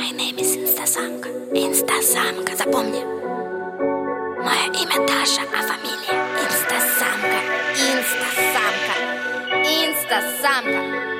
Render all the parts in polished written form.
My name is Инстасамка. Инстасамка, запомни. Мое имя Даша, а фамилия Инстасамка. Инстасамка. Инстасамка.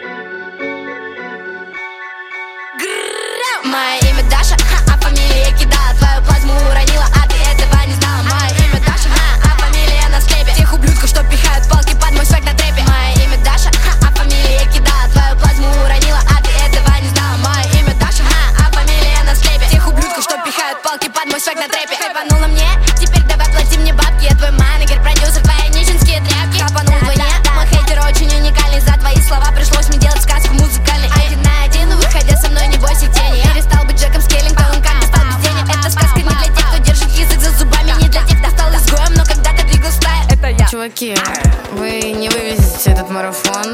Мое имя Даша, а фамилия кидала. Твою плазму уронила, а ты этого не знала. Мое имя Даша, а фамилия на склепе. Тех ублюдков, что пихают палки под мой свек на трепе. Мое имя Даша, а фамилия кидала. Твою плазму уронила, а ты этого не знала. Мое имя Даша, а фамилия на склепе. Тех ублюдков, что пихают палки под мой свек на трепе. Хайпанула мне, теперь давай плати мне бабки. Я твой менеджер, продюсер, твои нищенские тряпки. Капанул вдвойне, мой хейтер очень уникальный. За твои слова пришлось мне делать сказку музыкальной. Один на один, выходя со мной, не бойся тени. Перестал быть Джеком Скеллингтоном, как ты стал без денег. Это сказка не для тех, кто держит язык за зубами. Не для тех, кто стал изгоем, но когда-то двигал стая. Это я. Чуваки, вы не вывезете этот марафон.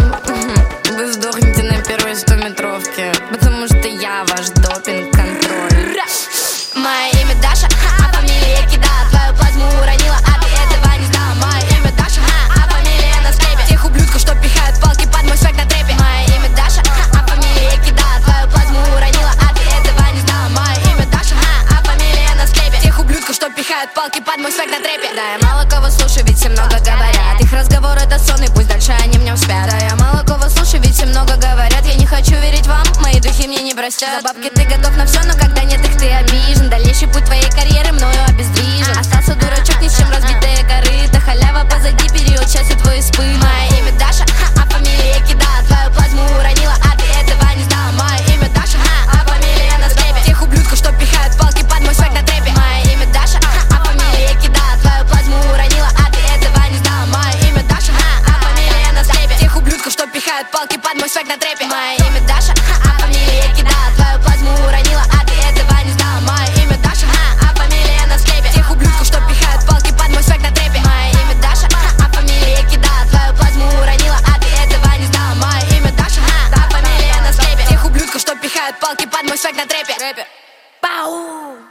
Вы сдохнете на первой 100-метровке, потому что я ваш допинг-контроль. Мое имя Даша, а фамилия кидала. Твою плазму уронила, а ты этого не знала. Мое имя Даша, а фамилия на склепе. Тех ублюдков, что пихают палки под мой свек на трепе. Мое имя Даша, а фамилия кидала. Твою плазму уронила, а ты этого не знала. Мое имя Даша, а фамилия на склепе. Тех ублюдков, что пихают палки под мой свек на трепе. Да, я мало кого слушаю, ведь все много говорят. Их разговор это сон, и пусть дальше они в нем спят. Да, я мало кого слушаю, ведь все много говорят. Я не хочу верить вам, мои духи мне не простят. За бабки ты готов на все, но когда нет их, ты обижен. Дальнейший путь твоей карьеры мною обездвижен. Остался дурачок, ни с чем разбитая корыта. Халява позади, период счастья твой испытан. Мое имя Даша, а фамилия кидала. Твою плазму уронила, а ты этого не знала. Мое имя Даша, а фамилия на склепе. Тех ублюдков, что пихают палки под мой свек на трепе. Мое имя Даша, а фамилия кидала. Твою плазму уронила, а ты этого не знала. Мое имя Даша, а фамилия на склепе. Тех ублюдков, что пихают палки под мой свек на трепе. Мое имя Даша, а фамилия кидала. Твою плазму уронила, а ты этого не знала. Мое имя Даша, а фамилия на склепе. Тех ублюдков, что пихают палки под мой свек на трепе. Мое имя Даша, а фамилия кидала. Твою плазму уронила, а ты этого не знала. Мое имя Даша, а фамилия на склепе. Тех ублюдков, что пихают палки под мой свек на трепе. Пау!